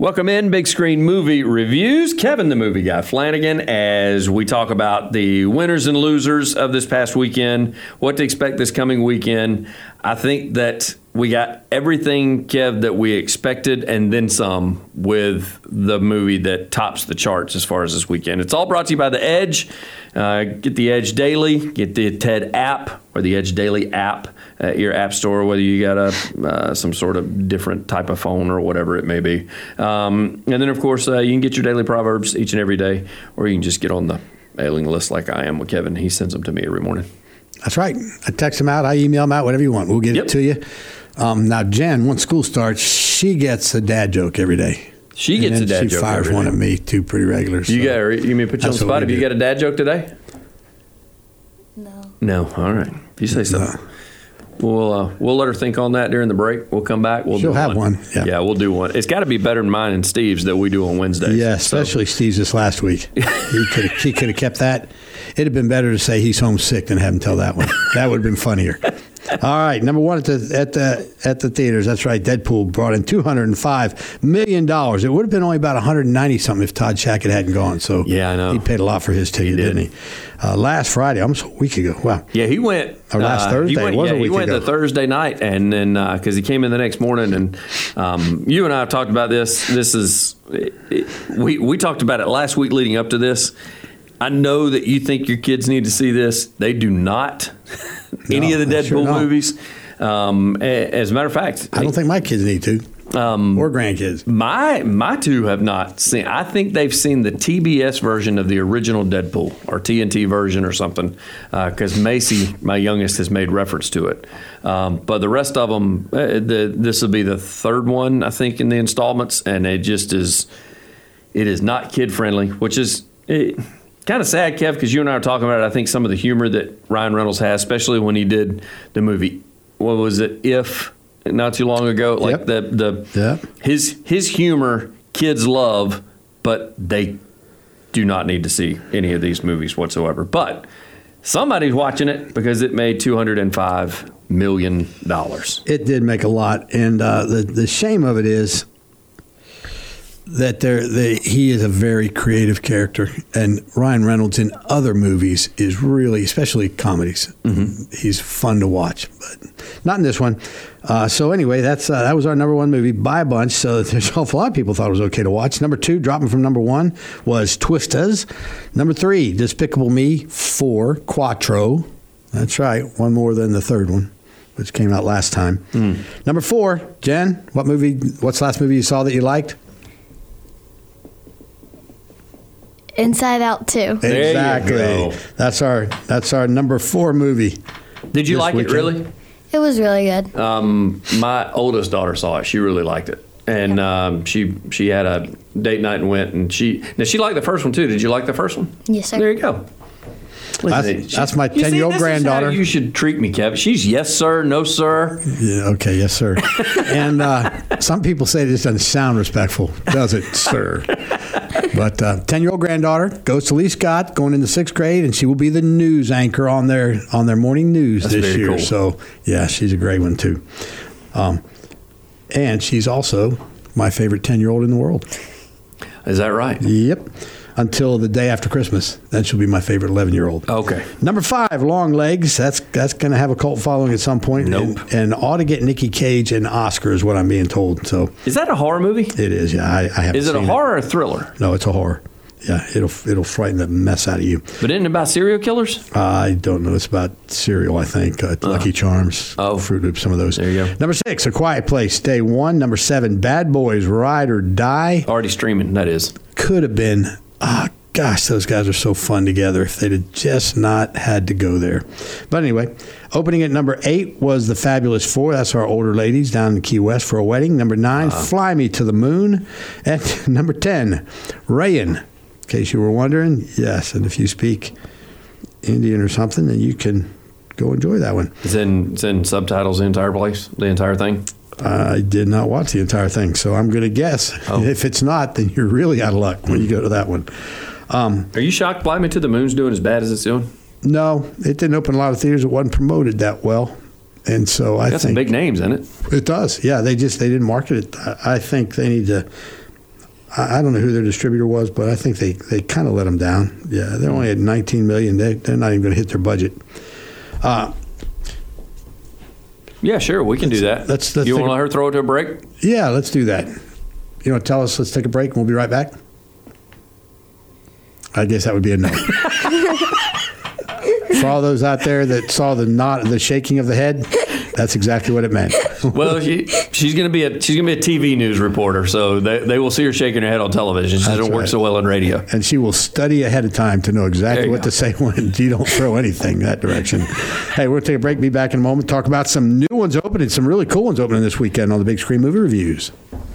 Welcome in, Big Screen Movie Reviews. Kevin, the movie guy, Flanagan, as we talk about the winners and losers of this past weekend, what to expect this coming weekend. I think that we got everything, Kev, that we expected and then some with the movie that tops the charts as far as this weekend. It's all brought to you by The Edge. Get The Edge Daily, get the TED app or the Edge Daily app at your app store, whether you got some sort of different type of phone or whatever it may be. And then, of course, you can get your daily Proverbs each and every day, or you can just get on the mailing list like I am with Kevin. He sends them to me every morning. That's right. I text them out. I email them out, whatever you want. We'll get it to you. Now, Jen, once school starts, she gets a dad joke every day. She gets a dad joke. She fires one at me, too, pretty regular. So. You mean put you on the spot? Have you got a dad joke today? No. All right. If you say so. We'll let her think on that during the break. We'll come back. She'll have one. Yeah, we'll do one. It's got to be better than mine and Steve's that we do on Wednesdays. Yeah, especially Steve's this last week. He could have kept that. It'd have been better to say he's homesick than have him tell that one. That would have been funnier. All right, number one at the theaters. That's right. Deadpool brought in $205 million. It would have been only about 190 something if Todd Shackett hadn't gone. So yeah, I know he paid a lot for his ticket, didn't he? Last Friday, almost a week ago. Wow. Yeah, he went. Or last Thursday. He went the Thursday night, and then because he came in the next morning, and you and I have talked about this. We talked about it last week leading up to this. I know that you think your kids need to see this. They do not. Any of the Deadpool movies. As a matter of fact, I don't think my kids need to. Or grandkids. My two have not seen. I think they've seen the TBS version of the original Deadpool or TNT version or something, because Macy, my youngest, has made reference to it. But the rest of them, this will be the third one, I think, in the installments, and it just is. It is not kid friendly, which is. Kind of sad, Kev, because you and I are talking about it. I think some of the humor that Ryan Reynolds has, especially when he did the movie, what was it, If, not too long ago, like his humor, kids love, but they do not need to see any of these movies whatsoever. But somebody's watching it because it made $205 million. It did make a lot, and the shame of it is that he is a very creative character, and Ryan Reynolds in other movies is really, especially comedies, he's fun to watch, but not in this one. So anyway, that was our number one movie by a bunch. So there's an awful lot of people thought it was okay to watch. Number two, dropping from number one, was Twistas. Number three, Despicable Me 4 Quattro. That's right, one more than the third one, which came out last time. Number four, Jen, what's the last movie you saw that you liked? Inside Out 2. Exactly. That's our number 4 movie. Did you like it, really? It was really good. My oldest daughter saw it. She really liked it. And she had a date night and went. And she liked the first one, too. Did you like the first one? Yes, sir. There you go. That's my 10-year-old granddaughter. This is how you should treat me, Kev. She's yes, sir, no, sir. Yeah, okay, yes, sir. And some people say this doesn't sound respectful, does it, sir? But 10-year-old granddaughter goes to Lee Scott, going into 6th grade, and she will be the news anchor on their morning news this year. Cool. So, yeah, she's a great one, too. And she's also my favorite 10-year-old in the world. Is that right? Yep. Until the day after Christmas. Then she'll be my favorite 11-year-old. Okay. Number 5, Long Legs. That's going to have a cult following at some point. Nope. And ought to get Nicky Cage an Oscar is what I'm being told. So is that a horror movie? It is, yeah. I haven't Is it a horror or a thriller? No, it's a horror. Yeah, it'll frighten the mess out of you. But isn't it about serial killers? I don't know. It's about cereal, I think. Lucky Charms, Fruit Loops, some of those. There you go. Number 6, A Quiet Place, Day 1. Number 7, Bad Boys, Ride or Die. Already streaming, that is. Could have been... Gosh, those guys are so fun together. If they'd have just not had to go there. But anyway, opening at number 8 was The Fabulous 4. That's our older ladies down in Key West for a wedding. Number 9, Fly Me to the Moon. And number 10, Rayan. In case you were wondering, yes. And if you speak Indian or something, then you can go enjoy that one. It's in subtitles the entire thing? I did not watch the entire thing, so I'm going to guess. If it's not, then you're really out of luck when you go to that one. Are you shocked Fly Me to the Moon's doing as bad as it's doing? No, it didn't open a lot of theaters. It wasn't promoted that well. And so I think... Got some big names in it. It does. Yeah, they didn't market it. I think they need to I don't know who their distributor was, but I think they kind of let them down. Yeah, they're only at $19 million. They're not even going to hit their budget. Yeah, sure, we can do that. Let's you want to let her throw it to a break? Yeah, let's do that. You want to tell us, let's take a break and we'll be right back? I guess that would be a no. For all those out there that saw the shaking of the head, that's exactly what it meant. Well, she's going to be a TV news reporter, so they will see her shaking her head on television. She doesn't work so well in radio. And she will study ahead of time to know exactly what to say when you don't throw anything that direction. Hey, we'll take a break. Be back in a moment. Talk about some new ones opening, some really cool ones opening this weekend on the Big Screen Movie Reviews.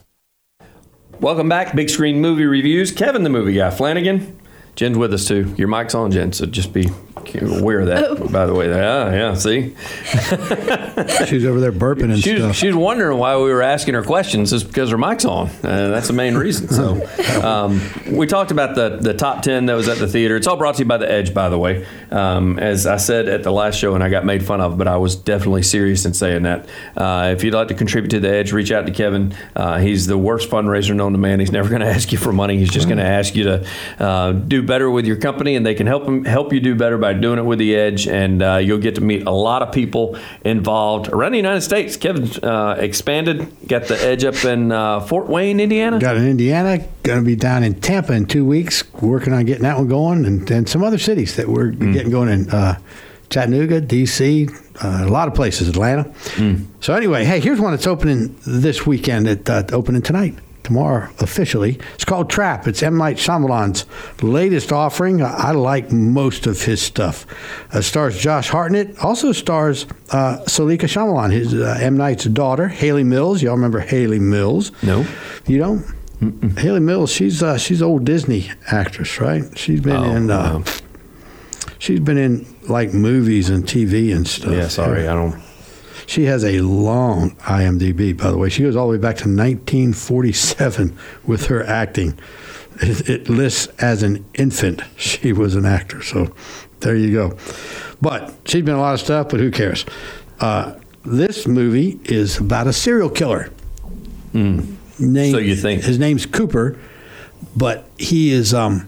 Welcome back, Big Screen Movie Reviews. Kevin, the movie guy. Flanagan. Jen's with us, too. Your mic's on, Jen, so just be aware of that, by the way. Yeah, see? She's over there burping and stuff. She's wondering why we were asking her questions. It's because her mic's on. That's the main reason. So we talked about the top 10 that was at the theater. It's all brought to you by The Edge, by the way. As I said at the last show, and I got made fun of, but I was definitely serious in saying that. If you'd like to contribute to The Edge, reach out to Kevin. He's the worst fundraiser known to man. He's never going to ask you for money. He's just going to ask you to do better with your company, and they can help you do better by doing it with The Edge, and you'll get to meet a lot of people involved around the United States. Kevin's expanded, got The Edge up in Fort Wayne, Indiana. Got in Indiana, going to be down in Tampa in 2 weeks, working on getting that one going, and some other cities that we're getting going in Chattanooga, D.C., a lot of places, Atlanta. So anyway, hey, here's one that's opening this weekend, opening tonight. Tomorrow, officially. It's called Trap. It's M. Night Shyamalan's latest offering. I like most of his stuff. Stars Josh Hartnett. Also stars Salika Shyamalan, his M. Night's daughter, Haley Mills. Y'all remember Haley Mills? No. You don't? Mm-mm. Haley Mills, she's an old Disney actress, right? She's been she's been in like movies and TV and stuff. Yeah, sorry, I don't. She has a long IMDb, by the way. She goes all the way back to 1947 with her acting. It lists as an infant she was an actor. So there you go. But she's been in a lot of stuff, but who cares? This movie is about a serial killer. So you think. His name's Cooper, but he is known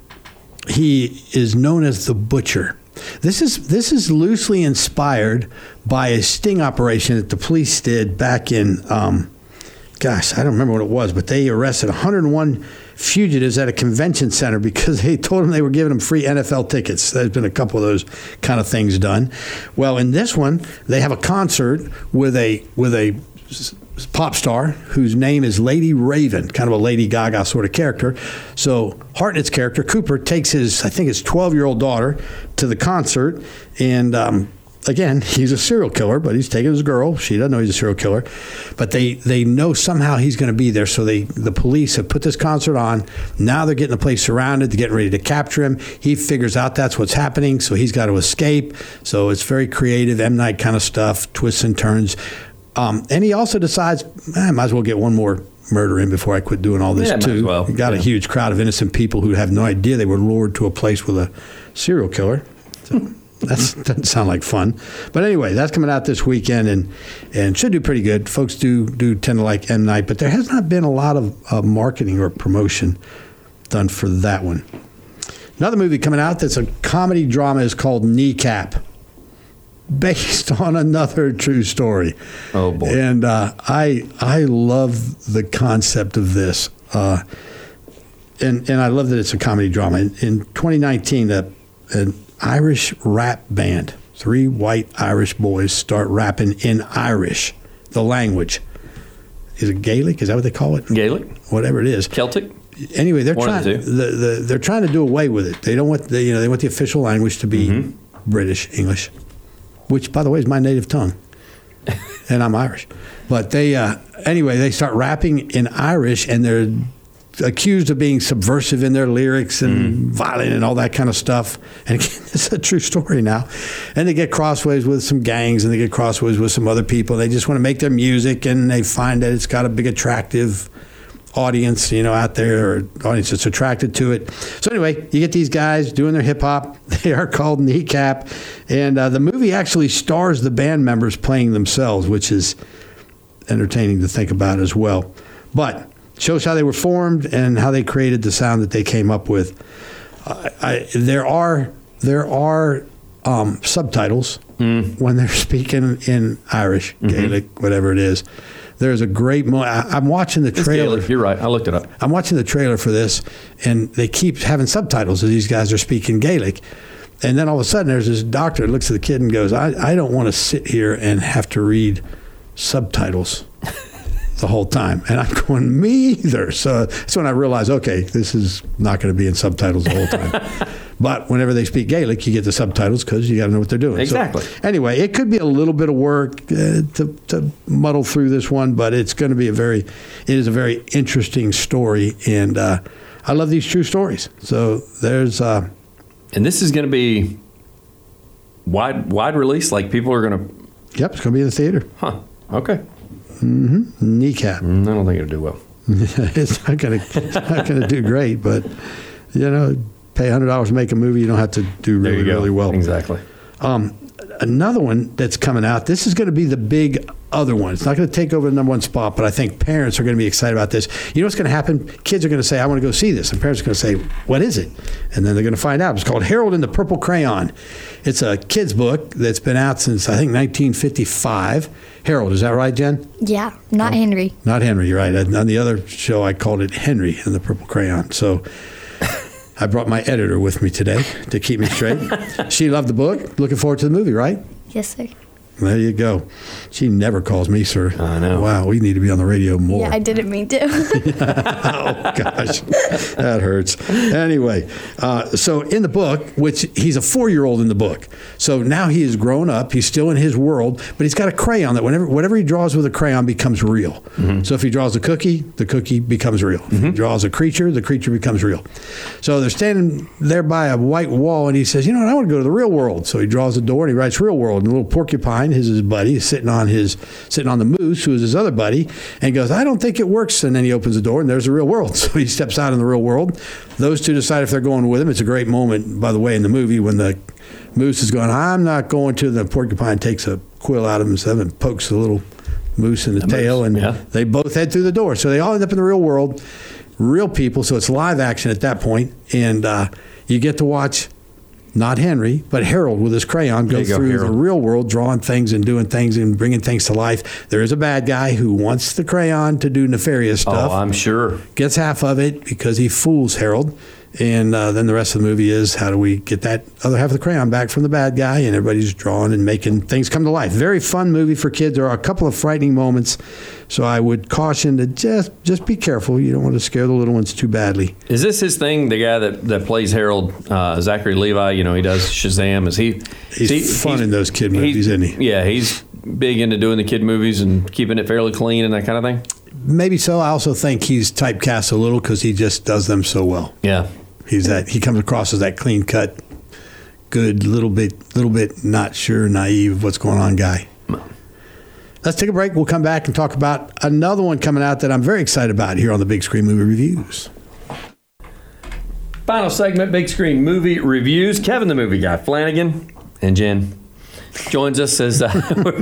as the Butcher. This is loosely inspired by a sting operation that the police did back in, I don't remember what it was, but they arrested 101 fugitives at a convention center because they told them they were giving them free NFL tickets. There's been a couple of those kind of things done. Well, in this one, they have a concert with a pop star whose name is Lady Raven, kind of a Lady Gaga sort of character. So Hartnett's character, Cooper, takes his 12-year-old daughter to the concert, and again, he's a serial killer, but he's taking his girl. She doesn't know he's a serial killer, but they know somehow he's going to be there. So the police have put this concert on. Now they're getting the place surrounded. They're getting ready to capture him. He figures out that's what's happening, so he's got to escape. So it's very creative, M. Night kind of stuff, twists and turns. And he also decides, I might as well get one more murder in before I quit doing all this too. Well. Got a huge crowd of innocent people who have no idea they were lured to a place with a serial killer. So that doesn't sound like fun. But anyway, that's coming out this weekend and should do pretty good. Folks do tend to like M. Night, but there has not been a lot of marketing or promotion done for that one. Another movie coming out that's a comedy drama is called Kneecap, based on another true story. Oh boy! And I love the concept of this, and I love that it's a comedy drama. In 2019, an Irish rap band, 3 white Irish boys, start rapping in Irish, the language. Is it Gaelic? Is that what they call it? Gaelic, whatever it is. Celtic. Anyway, they're trying. They're trying to do away with it. They don't want they want the official language to be British English, which, by the way, is my native tongue, and I'm Irish. But they start rapping in Irish, and they're accused of being subversive in their lyrics and violent and all that kind of stuff. And again, it's a true story now. And they get crossways with some gangs, and they get crossways with some other people. They just want to make their music, and they find that it's got a big, attractive audience, out there, or audience that's attracted to it. So anyway, you get these guys doing their hip hop. They are called Kneecap, and the movie actually stars the band members playing themselves, which is entertaining to think about as well. But shows how they were formed and how they created the sound that they came up with. There are subtitles when they're speaking in Irish, Gaelic, whatever it is. There's a great moment. I'm watching the trailer. You're right. I looked it up. I'm watching the trailer for this, and they keep having subtitles as these guys are speaking Gaelic. And then all of a sudden, there's this doctor that looks at the kid and goes, I don't want to sit here and have to read subtitles the whole time. And I'm going, me either. So that's when I realized, okay, this is not going to be in subtitles the whole time. But whenever they speak Gaelic, you get the subtitles because you got to know what they're doing. Exactly. So, anyway, it could be a little bit of work to muddle through this one, but it's going to be it is a very interesting story. And I love these true stories. So there's... and this is going to be wide release? Like people are going to... Yep, it's going to be in the theater. Huh. Okay. Kneecap. I don't think it'll do well. It's not going to do great, but, pay $100 to make a movie, you don't have to do really well. Exactly. Another one that's coming out, this is going to be the big other one. It's not going to take over the number one spot, but I think parents are going to be excited about this. You know what's going to happen? Kids are going to say, I want to go see this. And parents are going to say, what is it? And then they're going to find out. It's called Harold and the Purple Crayon. It's a kid's book that's been out since, I think, 1955. Harold, is that right, Jen? Yeah, not Henry. Not Henry, you're right. On the other show, I called it Henry and the Purple Crayon. So I brought my editor with me today to keep me straight. She loved the book. Looking forward to the movie, right? Yes, sir. There you go. She never calls me sir. I know. Wow, we need to be on the radio more. Yeah, I didn't mean to. Oh, gosh. That hurts. Anyway, so in the book, which he's a 4-year-old in the book. So now he is grown up. He's still in his world, but he's got a crayon that whatever he draws with a crayon becomes real. So if he draws a cookie, the cookie becomes real. If he draws a creature, the creature becomes real. So they're standing there by a white wall, and he says, I want to go to the real world. So he draws a door, and he writes real world. And a little porcupine, his buddy, is sitting on the moose, who is his other buddy, and goes, I don't think it works. And then he opens the door, and there's the real world. So he steps out in the real world. Those two decide if they're going with him. It's a great moment, by the way, in the movie when the moose is going, I'm not going to. The porcupine takes a quill out of himself and pokes the little moose in the tail, and they both head through the door. So they all end up in the real world, real people. So it's live action at that point, and you get to watch not Henry, but Harold with his crayon go through the real world, drawing things and doing things and bringing things to life. There is a bad guy who wants the crayon to do nefarious stuff. Oh, I'm sure. Gets half of it because he fools Harold. And then the rest of the movie is how do we get that other half of the crayon back from the bad guy, and everybody's drawing and making things come to life. Very fun movie for kids. There are a couple of frightening moments, so I would caution to just be careful. You don't want to scare the little ones too badly. Is this his thing? The guy that plays Harold, Zachary Levi, he does Shazam. He's fun in those kid movies, isn't he? Yeah, he's big into doing the kid movies and keeping it fairly clean and that kind of thing. Maybe so. I also think he's typecast a little because he just does them so well. Yeah. He comes across as that clean cut, good, little bit not sure, naive, what's going on guy. Let's take a break. We'll come back and talk about another one coming out that I'm very excited about here on the Big Screen Movie Reviews. Final segment, Big Screen Movie Reviews. Kevin, the movie guy, Flanagan, and Jen joins us as Jen,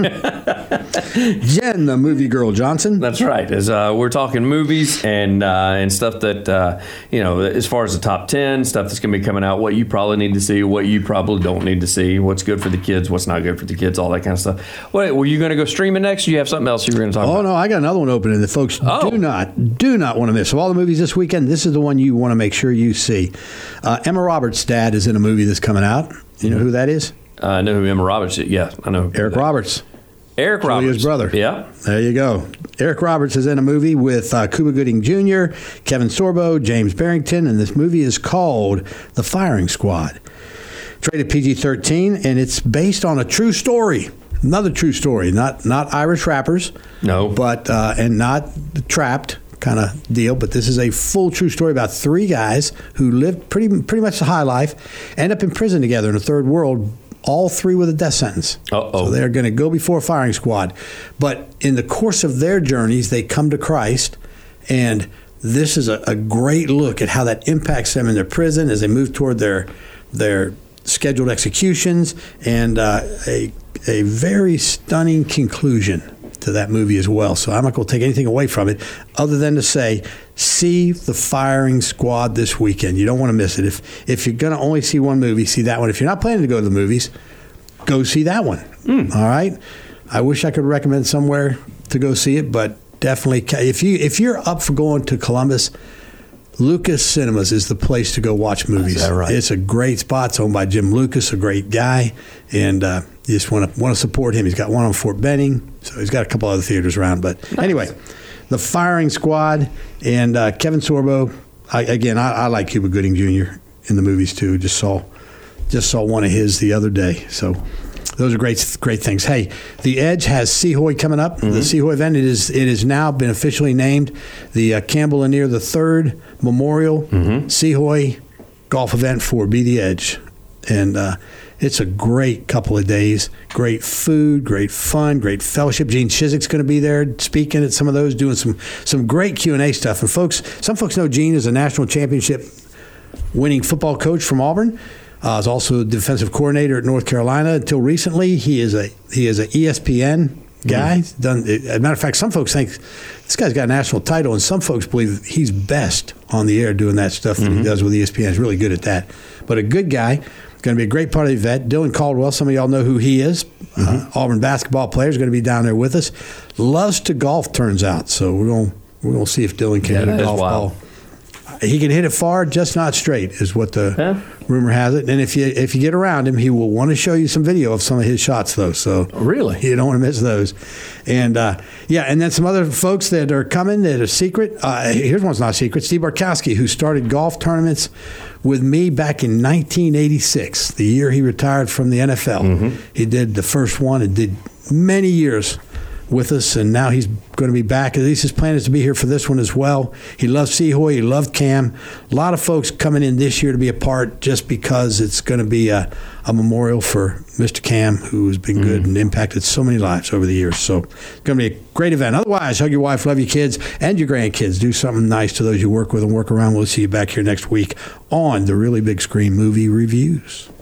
the movie girl Johnson. That's right. As we're talking movies and stuff that as far as the top 10 stuff that's going to be coming out, what you probably need to see, what you probably don't need to see, what's good for the kids, what's not good for the kids, all that kind of stuff. Wait, were you going to go streaming next? Or you have something else you were going to talk about? Oh no, I got another one opening that folks do not want to miss. Of all the movies this weekend, this is the one you want to make sure you see. Emma Roberts' dad is in a movie that's coming out. You know who that is? I know who Emma Roberts is. Yeah, I know. Eric Roberts. Eric Roberts. Julia's brother. Yeah. There you go. Eric Roberts is in a movie with Cuba Gooding Jr., Kevin Sorbo, James Barrington, and this movie is called The Firing Squad. It's rated PG-13, and it's based on a true story. Another true story. Not Irish rappers. No. But, and not Trapped kind of deal, but this is a full true story about 3 guys who lived pretty much the high life, end up in prison together in a third world, all 3 with a death sentence. So they're going to go before a firing squad. But in the course of their journeys, they come to Christ, and this is a great look at how that impacts them in their prison as they move toward their scheduled executions, and a very stunning conclusion to that movie as well. So I'm not going to take anything away from it other than to say, see The Firing Squad this weekend. You don't want to miss it. If you're going to only see one movie, see that one. If you're not planning to go to the movies, go see that one. All right? I wish I could recommend somewhere to go see it, but definitely, if you're up for going to Columbus, Lucas Cinemas is the place to go watch movies. Is that right? It's a great spot. It's owned by Jim Lucas, a great guy, and you just want to support him. He's got one on Fort Benning, so he's got a couple other theaters around. But anyway, The Firing Squad and Kevin Sorbo. I like Cuba Gooding Jr. in the movies too. Just saw one of his the other day. So those are great things. Hey, The Edge has Seahoy coming up. The Seahoy event, it has now been officially named the Campbell Lanier III Memorial Seahoy golf event for Be The Edge. And it's a great couple of days. Great food, great fun, great fellowship. Gene Chizik's going to be there speaking at some of those, doing some great Q&A stuff. And some folks know Gene is a national championship winning football coach from Auburn. Is also the defensive coordinator at North Carolina. Until recently, he is a ESPN guy. As a matter of fact, some folks think this guy's got a national title, and some folks believe he's best on the air doing that stuff that he does with ESPN. He's really good at that. But a good guy. Going to be a great part of the event. Dylan Caldwell, some of y'all know who he is. Auburn basketball player, is going to be down there with us. Loves to golf, turns out. So we're going to see if Dylan can hit a golf ball. He can hit it far, just not straight, is what the rumor has it. And if you get around him, he will want to show you some video of some of his shots, though. So really, you don't want to miss those. And and then some other folks that are coming that are secret. Here's one's not secret. Steve Barkowski, who started golf tournaments with me back in 1986, the year he retired from the NFL. He did the first one and did many years with us, and now he's going to be back. At least his plan is to be here for this one as well. He loves Seahoy. He loved Cam. A lot of folks coming in this year to be a part just because it's going to be a memorial for Mr. Cam, who has been good and impacted so many lives over the years. So it's going to be a great event. Otherwise, hug your wife, love your kids and your grandkids. Do something nice to those you work with and work around. We'll see you back here next week on the Really Big Screen Movie Reviews.